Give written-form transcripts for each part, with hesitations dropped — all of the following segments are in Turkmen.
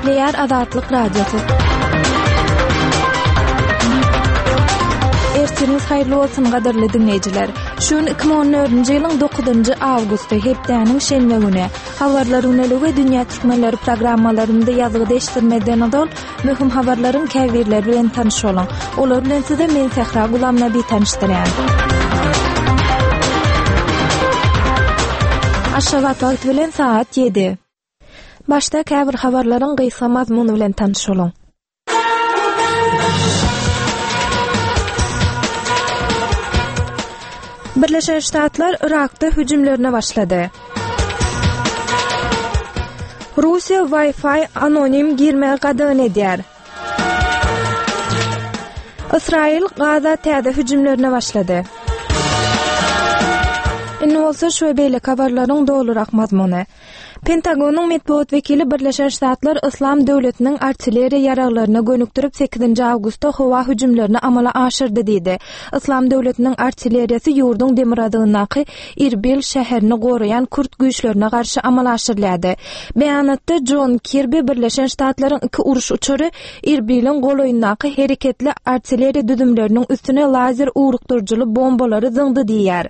Nukleer Azatlyk Radiosu. Ertiniz hayırlı olsun gadarly dinleyijiler. Şun 2014-nji ýylyň 9-njy awgusty hepdäniň şenbe güni habarlar önelige dünýä türkmenleri programmalarynda ýazygy değişdirmeden odal möhüm habarlaryň käbirleri bilen tanış bolan. Olar bilen size men Sehra Gulamnaby tanışdyrýan. Aşgabat wagt bilen saat 7. Başda käbir habarlaryň gysga mazmuny bilen tanış bolan. Birleşen Ştatlar Irak'ta hücumlarına başladı. Rusya Wi-Fi anonim girmeye qadağan edýär. İsrail Gaza täze hücumlarına başladı. Indi bolsa şu beýle habarlaryň dolurak mazmuny. Pentagonun metbuat vekili Birleşen Ştatlar Islam Döwletiniň artilleriýa ýaraglaryna gönükdirip 8-nji awgustda howa hüjumlaryny amala aşyrdy diýdi. Islam Döwletiniň artilleriýasy ýurdun demir adygynaky Irbil şäherini goraýan Kürt güýçlerine garşy amala aşyrlady. Beýanatda John Kirby Birleşen Ştatlaryň 2 uruş uçary Irbiliň goloýundaky hereketli artilleriýa düdümleriniň üstüne lazer urukdurjyly bombalary zyňdy diýär.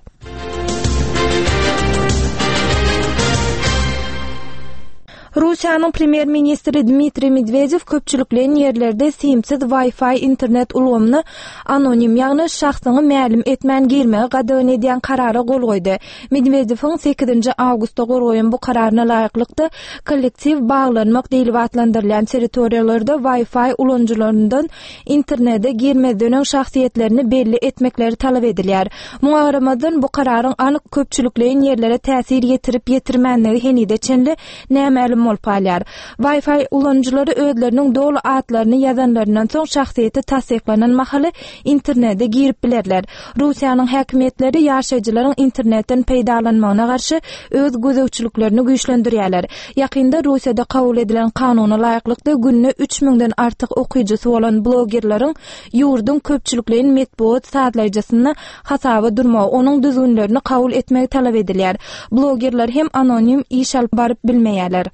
Rusiýanyň premier ministri Dmitri Medvedev köpçüliklen ýerlerde simsiz Wi-Fi internet ulgamyny anonim ýagny şahsyny mälim etmän girmege qadağan edýän karara gol goýdy. Medvedewiň 8-nji awgustda gorgoýan bu kararyna laýyklykda kollektiv baglanmak diýilip atlandyrılan territoriýalarda Wi-Fi ulanjylaryndan internete girmeden şahsiýetlerini belli etmekleri talap edilýär. Muharramadan bu kararyň anyk köpçüliklen ýerlere täsir ýetirip ýetirmänligi henide çenli näme molpalar. Wi-Fi ulanjylary özleriniň dolu atlaryny ýazanlaryndan soň şahsiýeti tasdiklanan mahaly internete girip bilerler. Rusiýanyň häkimetleri ýaşaýjylaryň internetden peýdalanmagyna garşy öz gözegçiliklerini güýçlendirýärler. Ýakynda Rusiýada kabul edilen kanuny laýyklykda günne 3000den artyk okuýjysy bolan blogerlaryň ýurdun köpçüliklerini metbuat satlaýjasyna hasaba durmagy, onuň düzgünlerini kabul etmegi talap edilýär. Blogerler hem anonim iş alyp baryp bilmeýärler.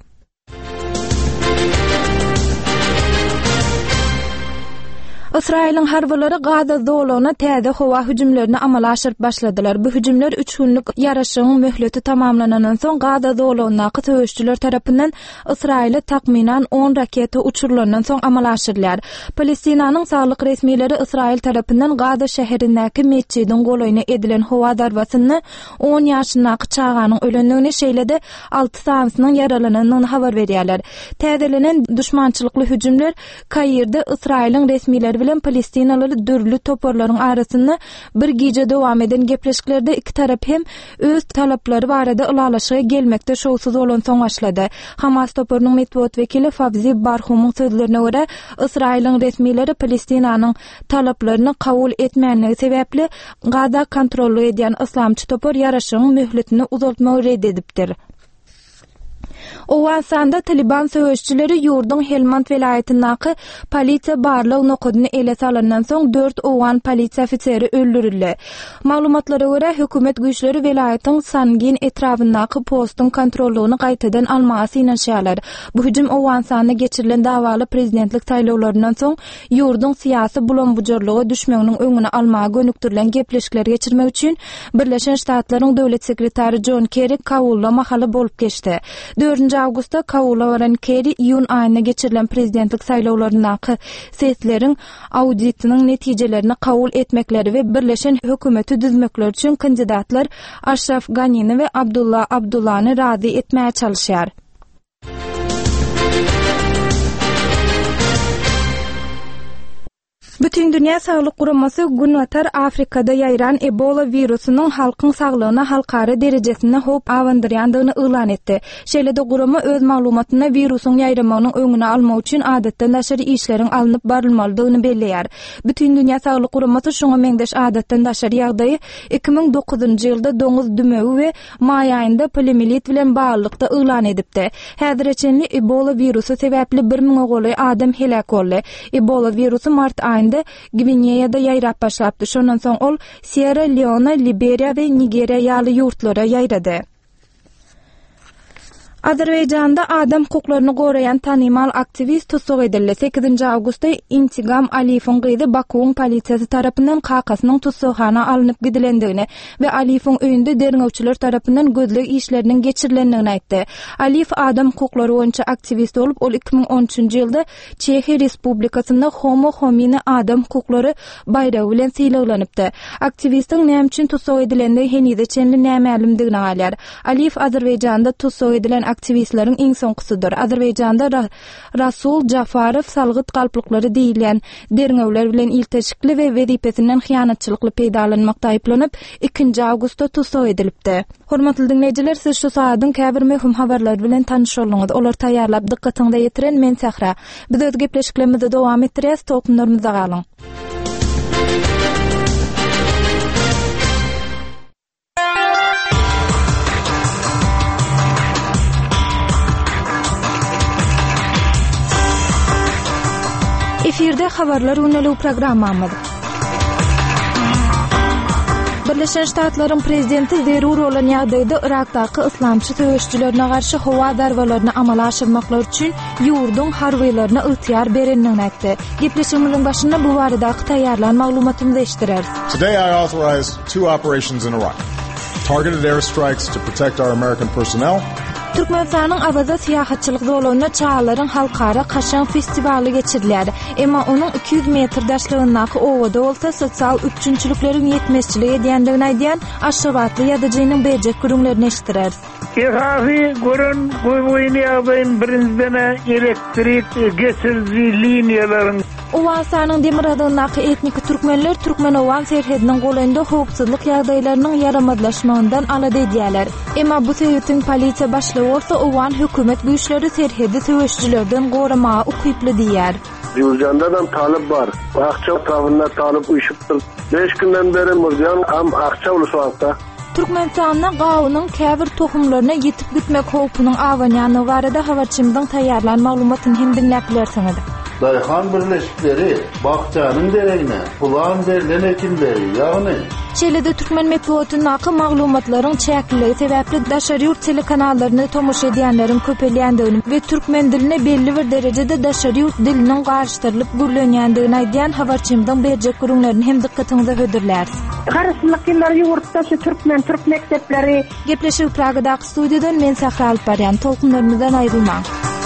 İsrail'in harbalary Gaza zolagyna täze howa hüjumlaryny amala aşyryp başladylar. Bu hüjumlar 3 günlük ýaraşygyň möhleti tamamlanandan soň Gaza zolagynaky söwüşçüler tarapyndan Israil'e takminan 10 raketa uçurularynyň soň amala aşyrylýar. Palestinanyň saglyk resmileri Israil tarapyndan Gaza şäherindäki mescidiň goloýuna edilen howa darbasyny 10 ýaşyndaky çaganyň ölendigini şeýlede 6 sanysynyň yaralananyny habar berýärler. Täzelenen düşmançylykly hüjumlar Kairde Israil'in resmileri bilen Palestinaly dürlü toporlaryň arasynda bir gece dowam eden gepleşiklerde iki tarap hem öz talaplary barada ulalaşyga gelmekde şowsuz bolan soň başlady. Hamas toporunyň metbuat vekili Fawzi Barhumyň sözlerine görä, Israil'in resmileri Palestinanyň talaplaryny kabul etmänligi sebäpli Gaza kontrolly edýän islamçy topor ýaraşygyň möhletini uzaltmagy red edipdir. Owansanda Taliban söwüşçüleri ýurdun Helmand welaýatynyňky polisiýa barlyk nokodyny ele salandan soň 4 owan polisiýa ofiseri öldürildi. Maglumatlara görä hökümet güýçleri welaýatyň Sangin etrafyndaky postun kontrollugyny gaýtadan almagy ýanaşýarlar. Bu hüjüm Owansanda geçirilen dawaly prezidentlik saýlawlaryndan soň ýurdun syýasy bulanbujarlygy düşmeginiň öňüne almagy gönükdirilen gepleşikler geçirmek üçin Birleşen Ştatlaryň döwlet sekretary John Kerry Kaulda mahaly bolup geçdi. 4 awgustda Kaula waran Kerry ýun aýyna geçirilen prezidentlik saýlawlaryndaky sesleriň auditiniň netijelerini kabul etmekleri we birleşen hökümeti düzmekler üçin kandidatlar Ashraf Ganini we Abdullah Abdullahny razy etmäge çalışýar. Bütün Dünya Sağlık Guramasy günwatar Afrikada ýaýran Ebola virusynyň halkyň saglygyna halkara derejesinde hop awandyrýandygyny ýylan etdi. Şeýlede gurama öz maglumatyna virusyň ýaýramagynyň öňüne almak üçin adatdan daşary işleriň alınıp barylmalydygyny belleýär. Bütün Dünya Sağlyk Guramasy şoňa meňdeş adatdan daşary ýagdaýy 2009-njy ýylda doňuz dümegi we may aýynda poliomiyelit bilen baglykda ýylan edipdi. Häzirçe Ebola virusy sebäpli 1000 goly adam helak boldy. Ebola virusy mart aýynda Gvineýada ýaýrap başlapdy. Şondan soň ol Sierra Leone, Liberiya we Nigeriýa ýaly ýurtlara ýaýrady. Azerbayjanda adam hukuklaryny gorayan tanymal aktivist tutsuk edildi. 8 awgustda Intigam Aliyev'in gyzy Bakuň polisiýasy tarapyndan Qaqasynyň tutsukhana alınıp gidilendigini we Aliyev'in öýünde derňewçiler tarapyndan gözleg işleriniň geçirilendigini aýtdy. Aliyev adam hukuklary boýunça aktivist bolup, ol 2013-nji ýylda Çehiýa Respublikasynda Homo homini adam hukuklary bayragy bilen syýlaglanıpdy. Aktivistiň näme üçin tutsuk edilendigi henüde çenli nämelimdigini aýlar. Aliyev Azerbayjanda tutsuk edilen aktivistlerin iň soňkusydyr. Azerbayjanda Rasul Jafarow salgyt galplyklary diýilen derňewler bilen ilteşikli we wezipesinden hyýanatçylykly peýdalanmakda aýplanyp 2 awgustda tutsuk edilipdi. Hormatly dinleýijiler, siz şu saatyň käbir möhüm habarlar bilen tanışýarlyňyz. Olar taýýarlap dikkatiňizde ýetiren men Sahra. Biz öz gepleşiklerimizi dowam etdirýäs, tokmlarymyza galyň. Efirde habarlar öneli programmamız. Birleşen Ştatlaryň prezidenti zerur olan ýagdaýda Irakdaky islamçy töweşçilerine garşy howa darwalaryny amala aşyrmaklar üçin ýurdun harbylaryna ygtyýar berenligini aýtdy. Gepleşigimiziň başynda bu baradaky taýýarlan maglumatymyzy eşitdireriz. Today I authorized 2 operations in Iraq. Targeted airstrikes to protect our American personnel. Türkmenistanyň Awaza syýahatçylyk zolaryna çağalaryň halkara Kaşan festivaly geçirilýär. Emma onuň 200 metr daşlygyndaky owada bolsa sosial üçünçülikleriň ýetmezçiligi edýändigini aýdýan Aşgabatly ýadyjynyň berjek gürüňlerini eşitdireriz. Ehavi görün goýgoýny ýagdaýyň birincide elektrik geçirji liniýalaryň Owasanyň demir adyndaky etnik türkmenler Türkmenowan serhediniň golanynda howpsuzlyk ýagdaýlarynyň ýaramadlaşmagyndan alady edýärler. Emma bu sebäpden polisiýa başlygy bolsa Owan hökümet güýçleri serhedi töweşçilerden goramagy ukyply diýär. Gürcan'dan talip var. Akça tavında talip uyuşuptur. 5 günden beri Murcan am akça ulusakta. Türkmenistanyň gawunyň käbir tohumlaryna ýetip gitmek howpunyň awanyany barada habarçymyzyň taýýarlan maglumatyny hem dinläp bilersiňiz. Dayhan birleşikleri Bakçanın dereğine, Kulağın derilen ekinleri, ýagny Çelede Türkmen medeniýetynyň maglumatlaryň çäkligi sebäpli daşary ýurt telekanallaryny tomoşa edýänleriň köpelýändigini we türkmen diline belli bir derejede daşary ýurt diliniň garşyrylyp gürlenýändigini aýdýan habarçymyzyň berjek gürüňlerini hem dikkatiňize höderler. Garşylyk ýyllar ýurtda şu türk mekdepleri Gepleşik Pragadaky studiýadan men Sahra alyp barýan, tolkunlarymyzdan aýrylmaň.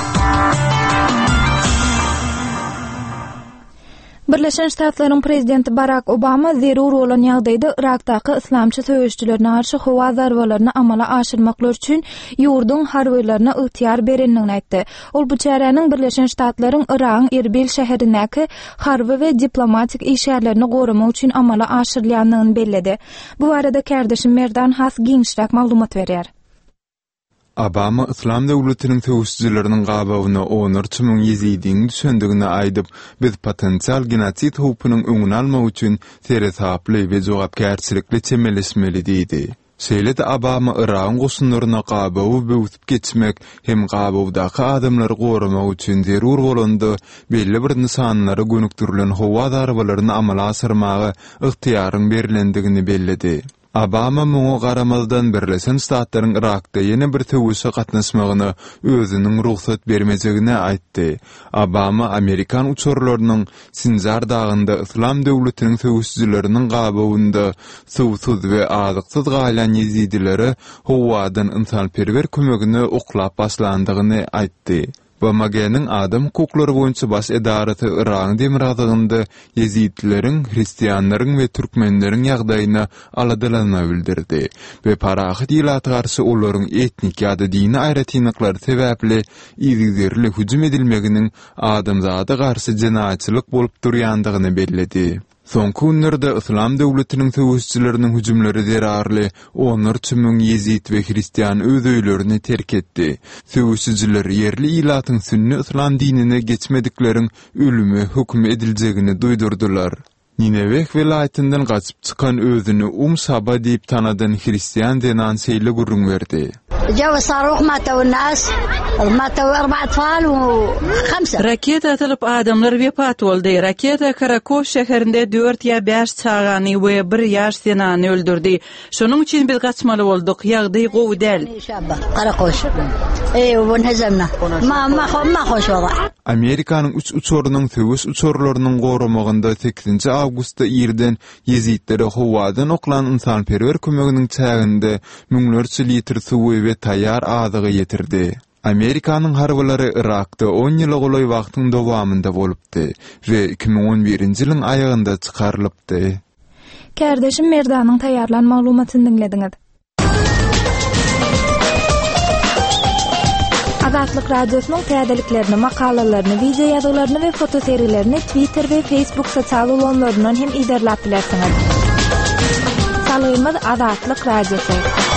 Birleşen Ştatlaryň prezidenti Barack Obama zerur olan ýagdaýda Irakdaky islamçy töweşçilerine garşy howa darwalaryny amala aşyrmaklar üçin ýurdun harbylaryna ygtyýar berenligini aýtdy. Ol bu çäräniň Birleşen Ştatlaryň Iragyň Erbil şäherindäki harby we diplomatik işgärlerini goramak üçin amala aşyrylýanlygyny bellidi. Bu barada kärdeşim Merdan Has giňişräk maglumat berýär. Obama İslam döwletiniň töweşçileriniň gabawyna onur tümüň Yezidiň düşendigini aýdyp, biz potensial genosit howpunyň öňüni almak üçin teresaply we jogapkärçilikli çemeleşmeli diýdi. Şeýle-de Obama Iragyň goşunlaryna gabawy böwüp geçmek hem gabawdaky adamlary goramak üçin zerur bolandy, belli bir nisanlary gönükdirilen howa darwalaryny amala asyrmagy ygtyýaryň berilendigini bellidi. Obama muňa garamazdan Birleşen Ştatlaryň Irakda ýene bir töweşe gatnaşmagyny özüniň ruhsat bermejegine aýtdy. Obama Amerikan uçurlarynyň Sinjar dagynda İslam döwletiniň töweşçileriniň gabawynda sowsuz we azyksyz galan Yezidilere howadan insanperwer kömegini oklap başlandygyny aýtdy. Bamaganyň adam hukuklary boýunça baş edarati Iragyň demir adygynda Yezidleriň, hristiýanlaryň we türkmenleriň ýagdaýyna aladylanyny bildirdi we parahat ýylaty garşy olaryň etnik ýa-da dini aýratynlyklary sebäpli ýygyzerli hüjüm edilmeginiň adamzada garşy jinaýatçylyk bolup durýandygyny bellidi. Soňky günlerde İslam döwletiniň töweşçileriniň hüjümleri derarly, onlar tümüň Yezid we hristiýan öz öýlerini terk etdi. Töweşçiler ýerli ilatyň sünni İslam dinine geçmedikleriň ölümi hukm ediljegini duýdurdylar. Nineveh welaýatyndan gaçyp çykan özüni Sabah diýip tanadan hristiýan denan seýle gurrun berdi. جو صاروخ ماتوا الناس ماتوا 4 أطفال و5 raketa atılıp adamlar vefat oldu. Raketa Karakov şehrinde 4 ya 5 çağanı ve 1 yaş senanı öldürdü. Şunun için biz kaçmalı olduk. Yağdı qowdel. Karakov. ونهزمنا ما خوش وضع. Amerikanın 3 uçorunun töwüs uçorlarynyň gorumagynda 8 awgustda ýerden Yezidlere howadan oklan insanperwer kömeginiň çäginde müňlerçe litr suwy we taýýar azygy ýetirdi. Amerikanın harbalary Irakda 10 ýyl golaý wagtyň dowamında bolupdy we 2011-nji ýylyň aýagynda çykarylypdy. Kardeşim Merdanyň taýýarlan maglumatyny dinlediňiz. Azatlyk radiosynyň täzeliklerini, makalalaryny, video ýazgalaryny we fotoseriýelerini Twitter we Facebook sosial ulanlaryndan hem iderläp bilersiňiz. Salymyz Azatlyk radiosy.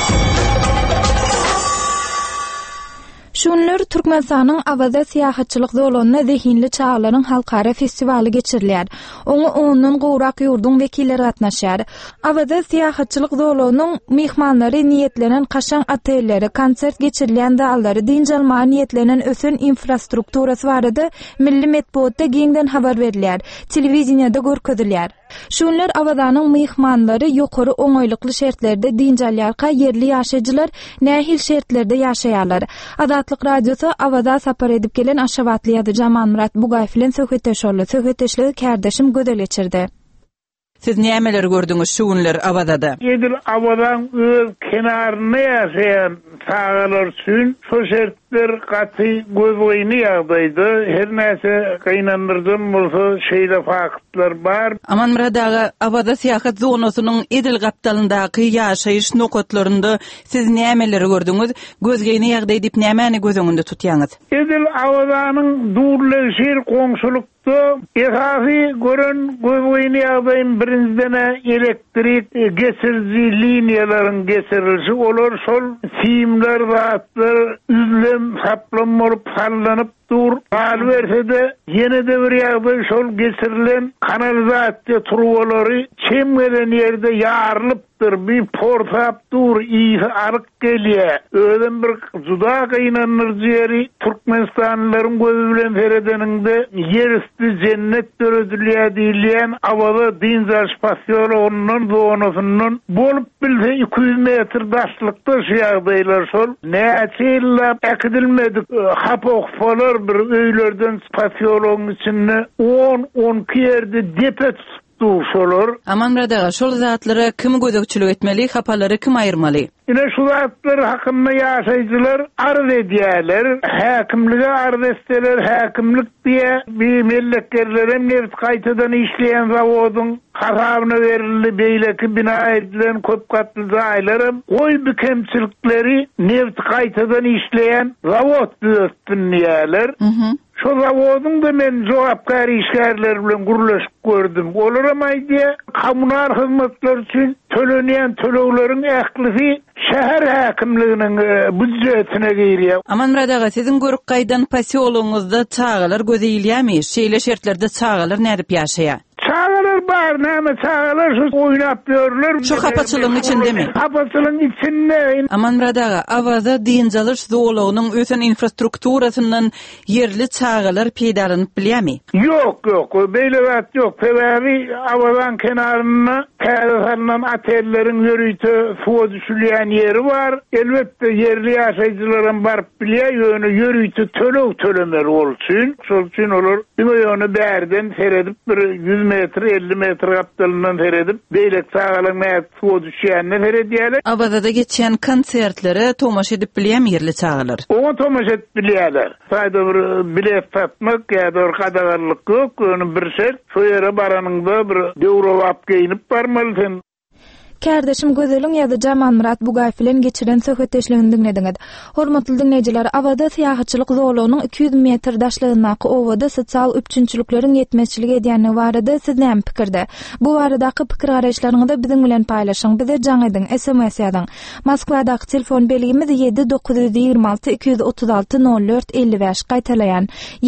Şunlar Türkmenistanyň Awada syýahatçylyk zolunyna Zehinli Çağlaryň halkara festiwali geçirilýär. Oňa 10-dan gowrak ýurdun wekilleri gatnaşýar. Awada syýahatçylyk zolunyň mehmanlary niýetlenen kaşan otelleri, konsert geçirilýän dallary, dinjalma niýetlenen ösen infrastrukturasy barada milli medeniýetde giňden habar berilýär, telewizionyada görkezilýär. Şunlar Awadaның mehmanlary ýokary oňaýlykly şertlerde dinjalýarka yerli ýaşaýjylar nähil şertlerde ýaşaýarlar. Azatlyk radiosu Awada sapar edip gelen Aşabatly ýa-da Jaman Murat Bugay bilen söhbetleşýärler. Kardeşim gödel geçirdi. Siz nämeler gördüňiz şunlar Awada? Edil Awadaň öz kenaryna ýaşaýan sagalar üçin şu şertler gaty gözboýuny ýagdaýdy. Her näse gaýnandyrdan bolsa şeýle faktlar bar. Aman Muradaga Awada syýahat zonasynyň Edil gapdalyndaky ýaşaýyş nokatlarynda siz nämeler gördüňiz? Gözgeýni ýagdaý diýip nämäni gözüňizde tutýaňyz? Edil Awadaň durly şer goňşuluk Ehafi görün gözboýuny ýagdaýyn birinciden elektrik geçirji liniýalaryň geçirilişi olar şol siýimler zatlar üzlem saplam bolup sallanyp dur. Hal bersede ýene-de bir ýagdaý şol geçirilen kanalizasiýa trubalary çemgelen ýerde ýarylypdyr. Bir portap dur, ýygy aryk gelýär. Öden bir juda gaýnanyrjy ýeri Türkmenistanlylaryň gözü bilen seredeninde ýerüstü cennet döredilýär diýilýän Awada dinjal spasiýalynyň zonasynyň bolup bilse 200 metr daşlykda şu ýagdaýlar şol. Näçe ýyllap ekidilmedik hapokfalar bir öýlerden spasiýalynyň içinde 10-12 ýerde depe tutuşýarlar. Aman Muradaga şol zatlary kim gözekçilik etmeli, hapalary kim aýyrmaly? Ine şu zatlar hakynda ýaşaýjylar arz edýärler, häkimlige arz etseler, häkimlik diýe bir melleklerlere neft gaýtadan işleýän zawodyň kararyna berildi, beýleki bina edilen köp katly zaýlarym goý bükemçilikleri neft gaýtadan işleýän zawod düzetdirýärler. Şu zawodyň da men jogapkary işgärler bilen gurulşyp gördüm. Olaram aýdy, kommunal hyzmatlar üçin tölenýän töleglerin ählisi şäher häkimliginiň büdjetine girýär. Aman Muradaga siziň görük gaýdan pasiýoluňyzda çağalar gözeýilýärmi? Şeýle şertlerde çağalar nädip ýaşaýar? Çağalar bar, näme çağalar şu oýnap ýörler. Şu hapaçylygyň içindemi? Hapaçylygyň içinde. Aman Muradaga, Awada dinjalyş zowlagynyň ösen infrastrukturasynyň yerli çağalar peýdalanyp bilýärmi? Yok, beýle zat yok. Sebebi Awadaň kenaryna täzelenýän atelleriň ýörüýte suwa düşülýän ýeri bar. Elbetde yerli ýaşaýjylaryň barıp bilýär, ýöne ýörüýte tölemer bolsun. Şol üçin olar ýöne bärden seredip bir 100 metr 50 metr gapdalynyň seredip beýlek çağalyň suwa düşýänini seredýärler. Awada geçen konsertlere tomaş edip bilýärmi yerli çağalar? Oňa tomaş edip bilýärler. Saýda bir bilet tapmak ýa-da bir gadagarlyk ýok, ony bir şert şu ýere baranyňda bir döwrelap geýinip barmaly. Kardeşim gözeliň ýa-da Jaman Murat Bugay bilen geçiren söhbetleşigini dinlediňiz. Hormatly dinleýijiler, Awada syýahatçylyk zolunyň 200 metr daşlygynaky owada sosial üçinçilikleriň ýetmezçiligi edýäni barada siz näme pikirde? Bu baradaky pikir garaşlaryňyzy biziň bilen paýlaşyň. Bize jaňydyň SMS ýazyň. Moskwadaky telefon belgimiz 7926 236 04 55. Gaýtalaýan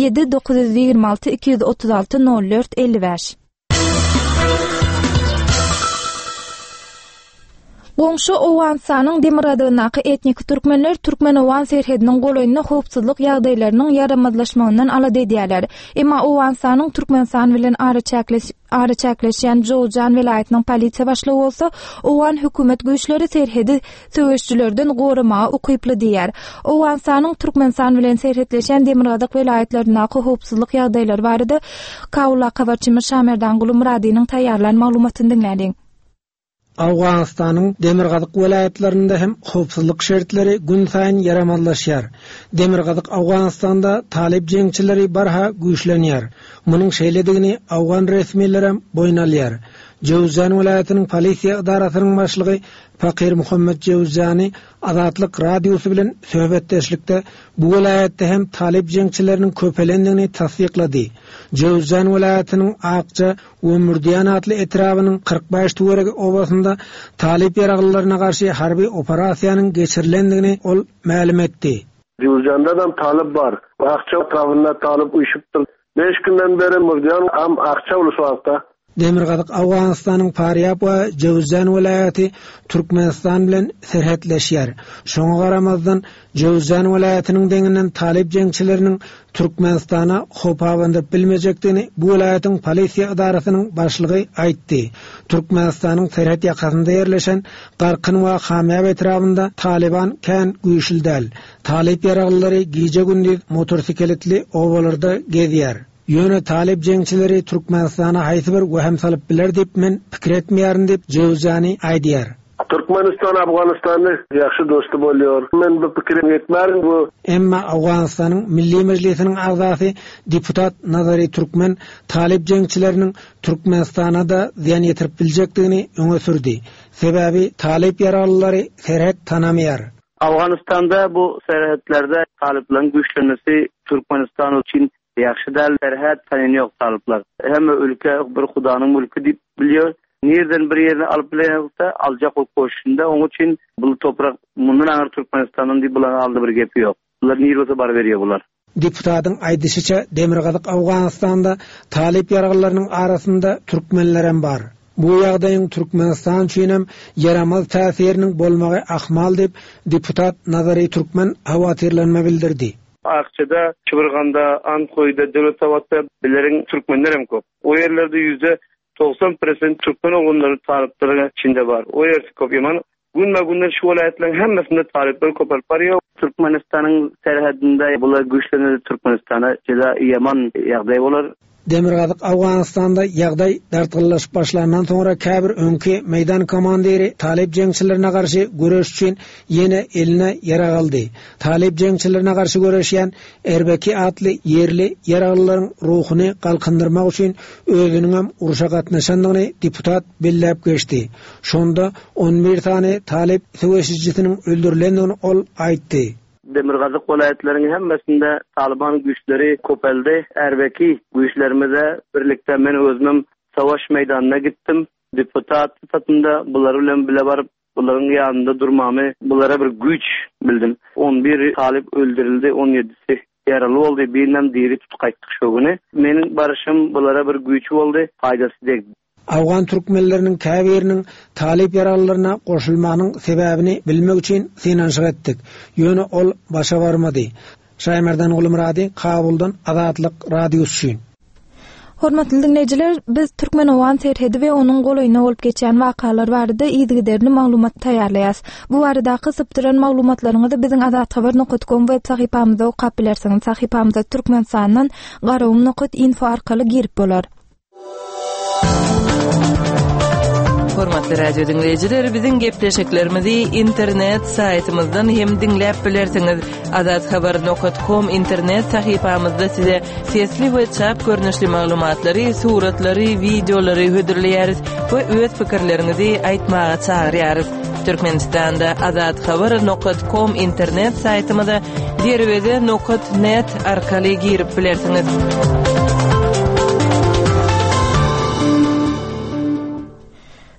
7926 236 04 55. Goňşy Owganstanyň Demirgadynaky etnik türkmenler Türkmen-Owgan serhediniň golaýyna howpsuzlyk ýagdaýlarynyň yaramazlaşmagynyň alady edýärler. Emma Owganstanyň Türkmenistan bilen ara çäkleşýän Jowzjan vilayatynyň polisiýa başlygy bolsa, Owgan hökümet güýçleri serhedi söwüşçülerden gorumaga ukyply diýär. Owganstanyň Türkmenistan bilen serhetleşen Demirgadyk vilayatlarynaky howpsuzlyk ýagdaýlary barada Kawla Kabarçymyr Şamerdan Guly Muradynyň taýýarlan maglumatyny dinlädiň. Awganistanyň Demirgadyk vilayatlarynda hem howpsuzlyk şertleri gün saýyn yaramazlaşýar. Demirgadyk Awganistanda talip jeňçileri barha güýçlenýär. Munyň şeýledigini Awgan resmiýetleri boýun alýar. Jowzjan vilayatynyň polisiýa idarasynyň başlygy Fakir Muhammed Jowzjany Azatlyk radiosu bilen söhbetdeşlikde bu vilayatda hem talip jeňçileriniň köpelendigini tasdiklady. Jowzjan vilayatynyň Akça we Murdiýan atly etrabynyň 45 töweregi obasynda talip ýaraglylaryna garşy harby operasiýanyň geçirilendigini ol ma'lum etdi. Jowzjanda da talip bar. Akça tawyna talip uýuşypdyr. 5 günden beri Murdiýan am Akça uluswagda. Demirgadyk Awganistanyň Faryab we Jowzjan vilayaty Türkmenistan bilen serhetleşýär. Şoňa garamazdan Jowzjan vilayatynyň deňinden talip jeňçileriniň Türkmenistana hop awandyp bilmejekdigini bu vilayatyň polisiýa idarasynyň başlygy aýtdy. Türkmenistanyň serhet ýakasynda ýerleşen Garqyn we Hamyab etrabynda Taliban kän güýçlüdäl. Talip ýaraglylary gije gündüz motorsikletli owalarda gezýär. Ýöne talip jeňçileri Türkmenistana haýsy bir weham salyp biler dip men pikir etmeýärin dip Jowzjany aýdýar. Türkmenistan Awganistanyň ýaxşy dosty bolýar. Men bu pikirim etmärin bu. Emma Awganistanyň Milli Mejlisiniň agzasy deputat Nazary Türkmen talip jeňçileriniň Türkmenistana da ziýan ýetirip biljekdigini öňe sürdi. Sebäbi talip ýaraglylary serhet tanamaýar. Awganistanda bu serhetlerde taliplerin güýçlenmesi Türkmenistan üçin ýaxşy däl, serhet tanany ýok talipler. Hemme ülke bir Hudaňyň mülki dip bilýär. Nereden bir ýerine alyp bilense aljak koşunda oň üçin bu toprak mundan aňyr Türkmenistanyň diýip bulan aldy bir gepi ýok. Bular nirwata bar berýär bular. Deputatyň aýdysyça Demirgadyk Awganistanda talip ýaraglylarynyň arasynda türkmenler hem bar. Bu ýagdaýyň Türkmenistan üçin hem yaramaz täsiriniň bolmagy ahmal dip deputat Nazary Türkmen hawatyrlanma bildirdi. Akçada, Çıbırganda, Ankoy'da, Döwletawatda bilerin Türkmenler hem köp. O yerlerde %90% Türkmen oğulları talipleri içinde var. O yer köp yaman. Günler şu vilayetlerin hemmesinde talipler köp barıyor. Türkmenistan'ın serhedinde bular güçlenir Türkmenistan'a jeda yaman ýagdaý bolar. Demirgadyk Awganistanda ýagdaý dartgyllaşyp başlandan soňra käbir öňki meýdan komandiri talip jeňçilerine garşy göreş üçin ýene eline ýarag aldy. Talip jeňçilerine garşy göreşýän Erbeki atly ýerli ýaraglylaryň ruhuny galkındyrmak üçin özüniň hem uruşa gatnaşandygyny deputat belläp geçdi. Şonda 11 tane talip söwüşçisiniň öldürilendigini ol aýtdy. Demirgadyk vilayetlerinin hemmesinde Taliban güçleri köpeldi. Erbeki güçlerimize birlikte men özüm savaş meydanına gittim. Deputat satında bular bilen bile barıp buların yanında durmamy, bulara bir güç bildim. 11 talip öldürildi, 17'si yaralı oldu. Birinem diri tutqaytdyk şu güni. Menin barışım bulara bir güç oldu, faydasy degdi. Awgan türkmenleriniň käbiriniň talip ýaraglylaryna goşulmagynyň sebäbini bilmek üçin synanşyk etdik. Ýöne ol başa barmady. Şaýmerdan Guly Murady, Kabuldan Azatlyk radiosu üçin. Hormatly dinleýijiler, biz Türkmen-Owgan serhedi we onuň golaýyna bolup geçen wakalar barada ýygyderli maglumat taýýarlaýas. Bu baradaky sypdyran maglumatlaryňyzy biziň azathabar.com web sahypamyzda okap bilersiňiz. Sahypamyzda Türkmenistandan garawum.info arkaly girip bolar. Hormatly radio dinleyijiler, biziň gepleşiklerimizi internet saytymyzdan hem dinläp bilersiňiz. azathabar.com internet sahypamyzda size sesli we çap görnüşli maglumatlary, suratlary, videolary hödürleýäris we öz pikirlerinizi aýtmaga çagyrýarys. Türkmenistanda azathabar.com internet saytymyza derwede.net arkaly girip bilersiňiz.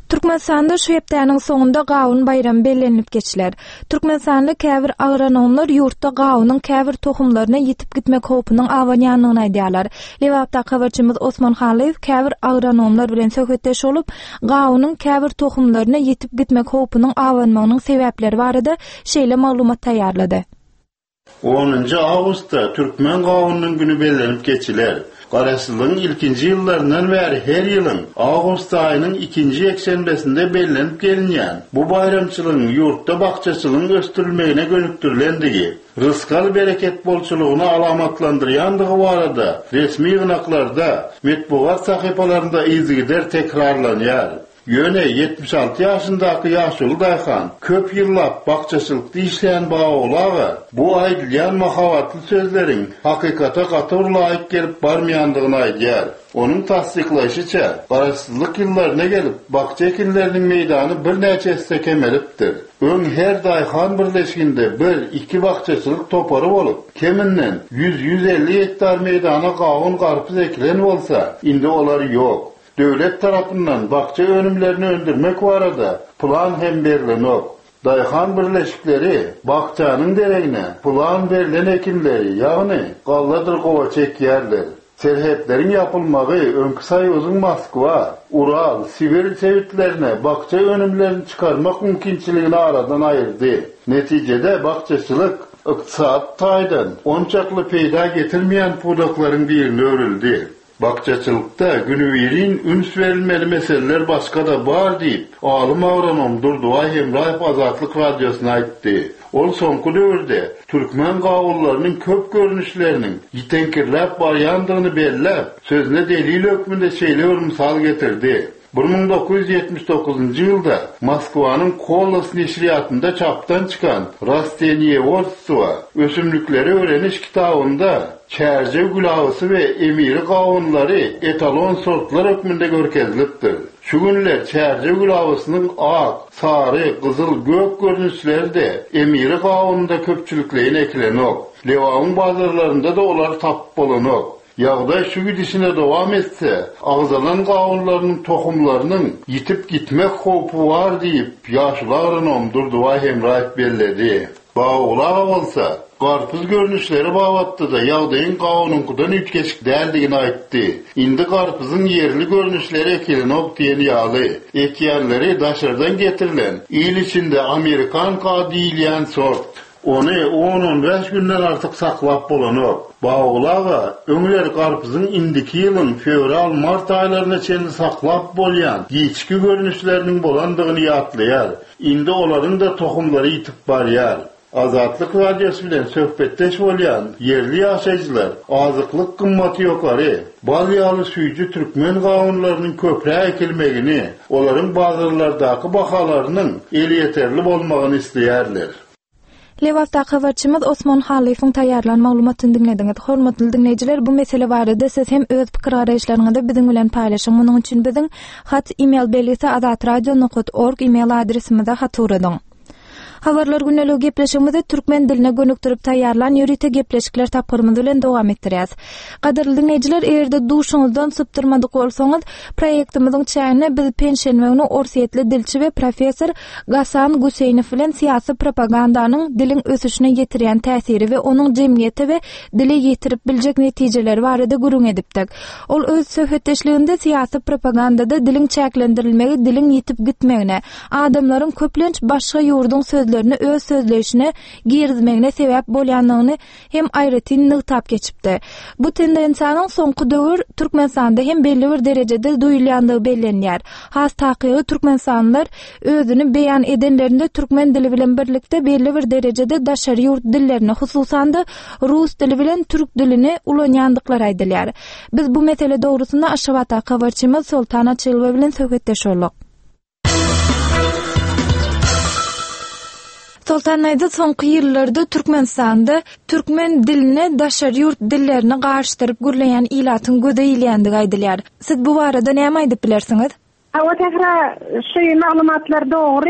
Türkmenistanda şu hepdäniň soňunda gawun bayramy bellenip geçiler. Türkmenistanly käbir agronomlar ýurtda gawunyň käbir tohumlaryna ýetip gitmek howpunyň awanýanlygyny aýdýarlar. Lewapda habarçymyz Osman Haliýew käbir agronomlar bilen söhbetdeş olup, gawunyň käbir tohumlaryna ýetip gitmek howpunyň awanmagynyň sebäpleri barada şeýle maglumat taýýarlady. 10 Ağustosda Türkmen gawunynyň güni bellenip geçiler. Garaşsylygyň ilkinji ýyllaryndan bäri her ýylyň Ağustos aýynyň 2-nji ekşenbesinde bellenip gelinýän. Bu bayramçylygyň ýurtda bakçaçylygyň östürilmegine gönükdirilendigi, rızkal bereket bolçulugyny alamatlandyrýandygy barada resmi ýynaklarda, metbuat sahypalarynda izgider tekrarlanýar. Ýöne 76 ýaşyndaky Ýaşul Daýhan köp ýyllap bakçaçylykda işleýän baýoğlagy bu aýdylýan mahabatly sözleriň hakykata gatyr laýyk gelip barmaýandygyny aýdýar. Onun tasdiklaýşyça, garaşsyzlyk ýyllaryna gelip bakça ekinleriniň meýdany bir näçe hisse kemeripdir. Öň her daýhan birleşiginde 1-2 bakçaçylyk topary bolup, keminden 100-150 hektar meýdana gawun garpyz ekilen bolsa, indi olary ýok. Döwlet tarapyndan bakça önümlerini öndürmek barada plan hem berilenok. Daýhan birleşikleri bakçanyň deregine plan berilen ekinleri, ýagny galladyr gowa çekýärler. Serhetlerin yapılmagy öňkü Soýuzyň Moskwa, Ural, Sibir sewitlerine bakça önümlerini çıkarmak mümkinçiligini aradan aýyrdy. Netijede bakçaçylyk ykdysat taýdan onçakly peýda getirmeýän pudaklaryň birini örildi. Bakçaçylykda günübirin üns verilmeli meseleler başka da bar diýip, alym agronom Durduway Hemraýew Azatlyk radiosyna aýtdy. Ol soňky döwürde türkmen gawullarynyň köp görnüşleriniň ýitenkirläp barýandygyny belläp, sözüne delil hökmünde şeýle bir misal getirdi. 1979-njy ýylda Moskwanyň Kolos neşriýatynda çapdan çıkan Rasteniyeworstwa ösümlikleri öğreniş kitabında çärje gülawysy we emiri gawunlary etalon sortlar hökmünde görkezlipdir. Şu günler çärje gülawysynyň ak, sary, gyzyl, gök görnüşleri de emiri gawununda köpçülikleýin ekilenok. Lewaň bazarlarynda da olar tap bolanok. Ýagdaý şu gidişine dowam etse, agzalan gawunlarynyň tohumlarynyň ýitip gitmek howpy bar diýip ýaşul agronom Durduway Hemraýew belledi. Baýoğlar bolsa, garpyz görnüşleri babatda ýagdaýyň gawunynkydan ütkeşik däldigini aýtdy. Indi garpyzyň yerli görnüşleri ekilenok diýen ýaly. Ekýänleri daşardan getirilen, ýyl içinde Amerikan diýilýän sort. Onu 10-15 günden artık saklap bolanok. Baýoğlaga öňler garpyzyň indiki ýylyň fevral-mart aýlaryna çenli saklap bolýan giçki görnüşleriniň bolandygyny ýatlaýar. Indi olaryň da tohumlary ýitip barýar. Azatlyk radiosu bilen söhbetdeş bolýan yerli ýaşaýjylar azyklyk kymmaty ýokary, bal ýaly süýji türkmen gawunlarynyň köprä ekilmegini, olaryň bazarlardaky bahalarynyň el ýeterli bolmagyny isleýärler. Lewapda habarçymyz Osman Haliýewiň taýýarlan maglumatyny dinlediňiz. Hormatly dinleýijiler, bu mesele barada siz hem öz pikir araýşlaryňyzy biziň bilen paýlaşyň. Munyň üçin biziň hat email belgisi azatradio.org email adresimize hat uradyň. Habarlar güneligi gepleşigimizde türkmen diline gönükdirip taýýarlan ýürite gepleşikler tapgyrymyz bilen dowam etdirýäs. Gaderly dinleýijiler, eger duşuňyzdan sypdyrmadyk bolsaňyz, proýektimiziň çäğine biz penşenme güni orsiýetli dilçi we professor Gasan Guseýnow bilen syýasy propagandanyň diliň ösüşine ýetirýän täsiri we onuň jemgyýete we dile ýetirip biljek netijeleri barada gurun edipdik. Ol öz söhbetdeşliginde syýasy propagandada diliň çäklendirilmegi, diliň ýetip gitmegine, adamlaryň köplenç başga ýurdun sözlerini öz sözleşine girizmegine sebäp bolýanlygyny hem aýratyn nytap geçipdi. Bu tendensiýanyň soňky döwür Türkmenistanda hem belli bir derejede duýulýandygy bellenýär. Has takygy türkmenistanlylar özüni beýan edenlerinde türkmen dili bilen birlikde belli bir derejede daşary ýurt dillerini, hususan rus dili bilen türk dilini ulanýandyklary aýdylýar. Biz bu mesele dogrusynda Aşgabatda habarçymyz Sultana Çylby bilen söhbetdeş bolduk. Sultan aýdy, soňky ýyllarda Türkmenistanda türkmen diline daşary ýurt dillerini garşdyryp gürleýän ilatyň gödeýilýändigi aýdylýar. Siz bu barada näme aýdyp bilersiňiz? O tekrar şu maglumatlar dogry.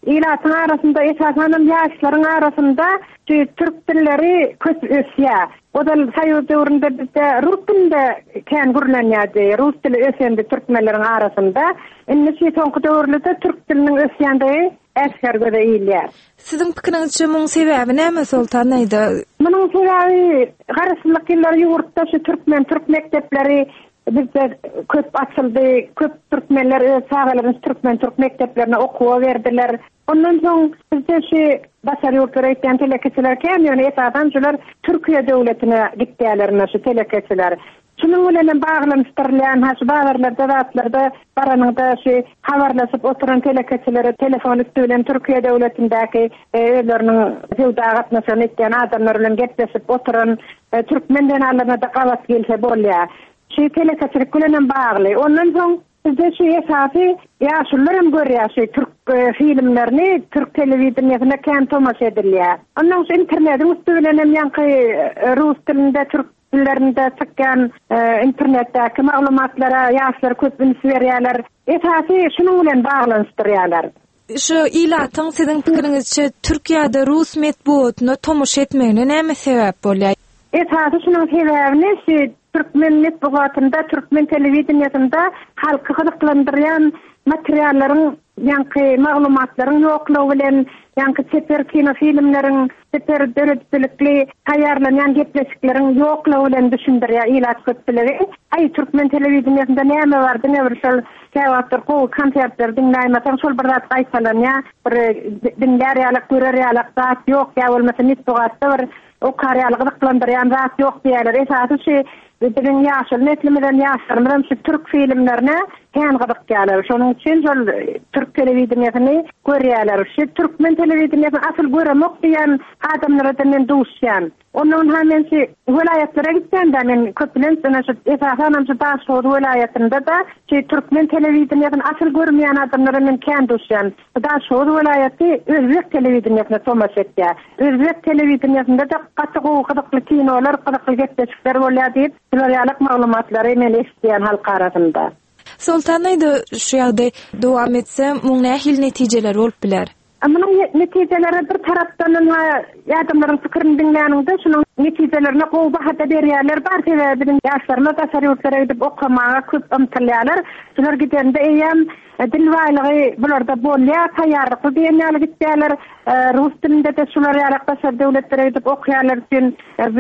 ilatın arasında esasen yaşların arasında Türk dilleri köp ösýär. O da Soýuz döwründe bizde rus dilinde kän gürlenýärdi. Rus dili ösýändi türkmenleriň arasında. Indi soňky döwürde türk diliniň ösýändigi äsger göze eýilýär. Sizin pikiriňizçe muň sebebi näme Sultan näde? Munyň sebebi garaşlyk ýyllar ýurtda şu türk mekdepleri bizde köp açyldy. Köp türkmenler sagalaryň türk mekdeplerine okuwa berdiler. Ondan soň bizde şu başary ýurtlaryň telekeçiler käm ýöne esadan şular Türkiýe döwletine gitdilerler şu telekeçiler. Şunun bilen bağlanýan haş bazarlarda zatlarda baranyňda şu habarlaşyp oturan telekeçilere telefon üstünden Türkiýe döwletindäki öýleriniň ýylda gatnaşan etýän adamlar bilen gepleşip oturan türkmenden alana da galat gelse bolýar. Şu telekeçilik bilen bagly. Ondan soň bizde şu esasy ýaşullarym görýär şu türk filmlerini Türk telewizionyna kän tomaşa edilýär. Ondan soň internetin üstünden hem ýanky rus dilinde türk dillerinde çykkan internetdäki maglumatlara ýaşlar köp üns berýärler. Esasy şunun bilen baglanýarlar. Şu ilatyň sizin pikiriňizçe Türkiýede rus medeniýetine tomaşa etmegine näme sebäp bolýar? Esasy şunun sebäbini Türkmen medeniýetinde, Türkmen telewizionyasynda halky gyzyklandyrýan materiallaryň ýanky maglumatlaryň ýoklugy bilen ýanky seper kino filmleriň seper döredlikli taýýarlanýan gepleşikleriň ýoklugy bilen düşündirýär ilat köpçüligi. Türkmen telewizionyasynda näme bardy, näme şol käwatdyr, gowy konsertler dinläýmäsen şol bir zat aýtsalanýar, bir dinlärýärlik, görärýärlik zat ýok, ýa bolmasa netbogatda bir o karýalygy gyzyklandyrýan zat ýok diýerler. Esasy bizim ýaşyl neslimden ýaşlarymyň şu türk filmlerine kän gyzyk gelýär. Şonuň üçin şol türk telewizionyny görýärler. Şu türkmen telewizionyny asyl görmek diýen adamlardan men duşýan. Onun hemen şu vilayetlere gitsen de men köpülen sana şu esasen şu Daşoğlu vilayetinde de şu Türkmen televizyonunun asıl görmeyen adamların men kän duşyan. Daşoğlu vilayeti Özbek televizyonuna tomaş etdi. Özbek televizyonunda da gatygy gyzykly kinolar, gyzykly gepleşikler bolýar diýip, ýalyk maglumatlary men eşitýän halka arasynda. Sultan näde şu ýagdaý dowam etse, muň nähil netijeler bolup biler? Ama netijeleri bir taraftan adamların fikirini dinleyeninde şunun netijelerine gowy baha berýärler. Bar sebäbi ýaşlaryna başary ýurtlara gidip okumaga köp umtylýarlar. Şular gidende eýem dil waýlygy bularda bolýar, taýýarlyk diýenler gitýärler. Rus dilinde de şular ýarakdaşar döwletlere gidip okuýarlar üçin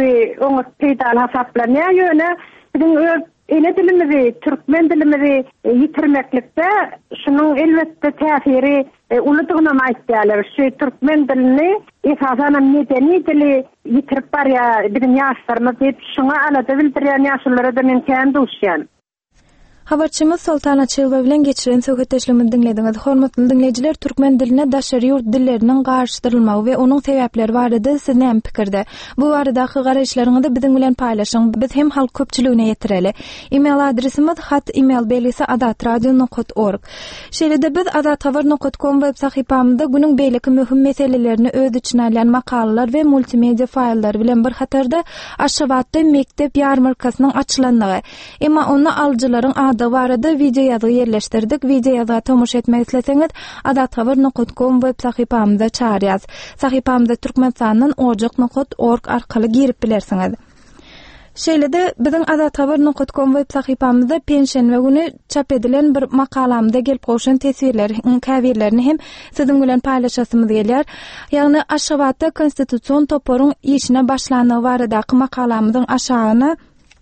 oňa peýdal hasaplanýar ýöne bizim Ele dilimizi, Türkmen dilimizi yitirmeklikde şunun elbette täsiri uludygyna aýtýarlar. Şu Türkmen dilini esasen medeni dili yitirip barýar bizim ýaşlarymyz diýip şuňa alada bildirýän ýaşlara da men kän duşýan. Habarçymyz Sultan Açylba bilen geçiren söhbetleşigimizi dinlediňiz. Hormatly dinleyijiler, türkmen diline daşary ýurt dilleriniň garşdyrylmagy we onuň sebäpleri barada siz näme pikirde? Bu baradaky garaşlaryňyzy biziň bilen paýlaşyň. Biz hem halk köpçüligine ýetireli. E-mail adresimiz hat-email belgisi adatradio.org. Şeýle-de biz adathabar.com web sahypamyzda günüň beýleki möhüm meselelerini öz içine alan makalalar we multimedia faýllar bilen bir hatarda Aşgabatda mektep ýarmarkasynyň açylandygy, emma onu aljylaryň adı barada video ýazy ýerleşdirdik. Video ýazyna tomuş etmek isleseňiz adathabar.com web sahypamyzda çağırýas. Sahypamyzda türkmensanyň ojak.org arkaly girip bilersiňiz. Şeýle-de biziň adathabar.com web sahypamyzda penşenbe güni çap edilen bir makalamda gelip goşan tesirleri, käbirlerini hem siziň bilen paýlaşasymyz gelýär. Ýagny Aşgabatda konstitusiýon toporuň işine başlandygy baradaky makalamyzyň aşagyna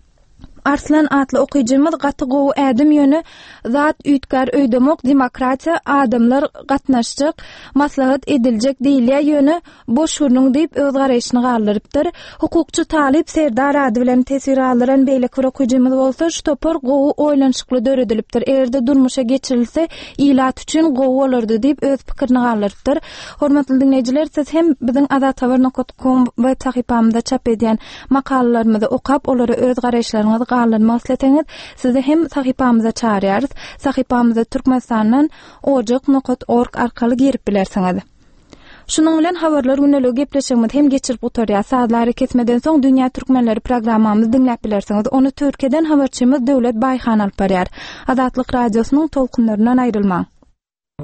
Arslan atly okuyjymyz gaty gowy ädim ýöne zat üýtkär öýdemek, demokratiýa, adamlar gatnaşjak, maslahat ediljek diýilýär ýöne boş şurnuň diýip öz garaşyny galdyrypdyr. Hukukçy Talip Serdar ady bilen tesir aldyran beýlek bir okuyjymyz bolsa, şu topar gowy oýlanşykly döredilipdir. Erde durmuşa geçirilse ilat üçin gowy bolardy diýip öz pikirini galdyrypdyr. Hormatly dinleýijiler, siz hem biziň adathabar.com we sahypamyzda çap edýän makalalarymyzy okap, olary öz garaşlaryňyzy gallanmak isleseňiz, sizi hem sahypamyza çağırýarys. Sahypamyzda türkmenistanyň ojak.org arkaly girip bilersiňiz. Şunun bilen habarlar güneligi gepleşigimiz hem geçirip oturýar. Saatlary kesmeden soň Dünýä Türkmenleri programmamyzy dinläp bilersiňiz. Onu Türkiýeden habarçymyz Döwlet Baýhan alyp barýar. Azatlyk radiosynyň tolkunlaryndan aýrylmaň.